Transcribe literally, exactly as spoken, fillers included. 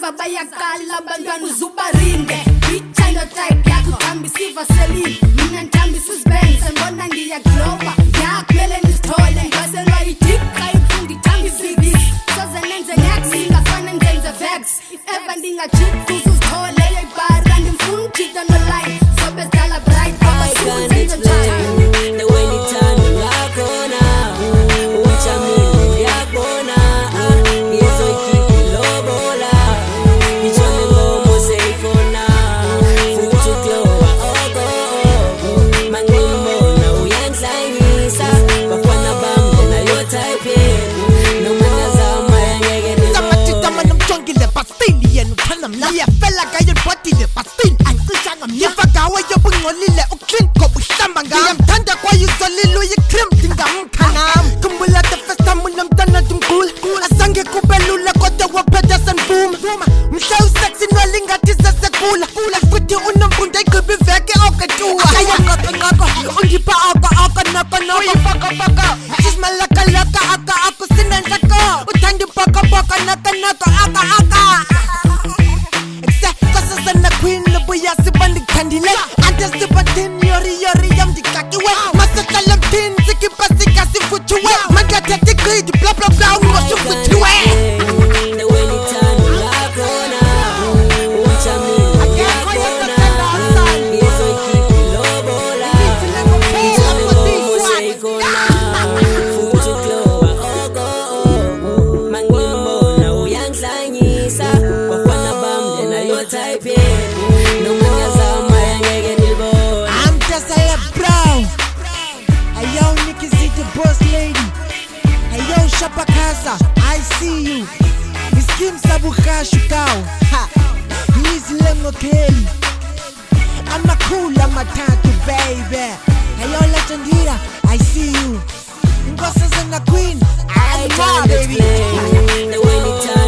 lava bayakala abantwana uzubarinde ithando type yakho hambisa ivaseline mina ndihambisa uzibeng sembona ngiyagloba yakumele nisithole ngaselwa idikqa ifundi ithambisa ibisi soze nenze nex ingafane ngenze vex if ever ndingajiki uzuzithole eyibara ndimfuna uthitha noline sobe sidala bright abasuzenze njani the way nithanda ngakhona ujamile yakubona ngizoyikhipha ilobola ngitshone ngomo seyikhona futhi uklowa oko mangimbona uyangihlangisa bafana bami nayo type noma ngazama yangeke Samatitama namjongile but still yena uthanda mna iyafela ngayo ibhodile but still angicishanga mna ngifakawe yobungcolile uclean ngoba uhlamba ngam ngiyamthanda kwaye uzolile uyicream ndingamkha nam khumbula the first time unomntana ndimgula azange kube lula kodwa waphetha senivuma mhla usexy nolingathi sesekula futhi unomfundo ayigqiba iveke oketuwa ayaqoqoqoqo ungipha oko oko noko noko uyipokopoko sisimalaka-laka aka ako sinenhloko uthanda ipokopoko noko noko aka aka Kasasana queen lobuya sibandi kandile ante sibatin yori yori yam dikakiwe masakala tin sikipa sikasi futuwe magata tikid blah blah blah ngo futuwe the way nithanda ngakhona ujamile yakubona ngizoyikhipha ilobola ngitshone ngomo seyikhona futhi uklowa oko mangimbona uyangihlangisa bafana bami nayo type noma ngazama yangeke nilibona I'm just a brown ayo Nikki Z the boss lady ayo Shapakasa I see you Miskim sabukhashu kawo ha Ngizilengo Kelly I'm a cool I'm a tattoo baby ayo Legendira I see you Nkosazana queen I I'm can't baby explain the way nithanda